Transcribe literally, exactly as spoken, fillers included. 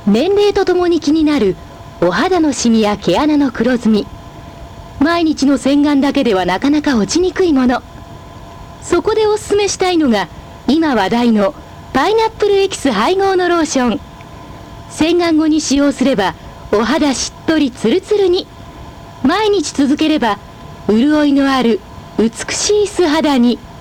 年齢とともに気になるお肌のシミや毛穴の黒ずみ、毎日の洗顔だけではなかなか落ちにくいもの。そこでおすすめしたいのが今話題のパイナップルエキス配合のローション。洗顔後に使用すればお肌しっとりツルツルに。毎日続ければ潤いのある美しい素肌に。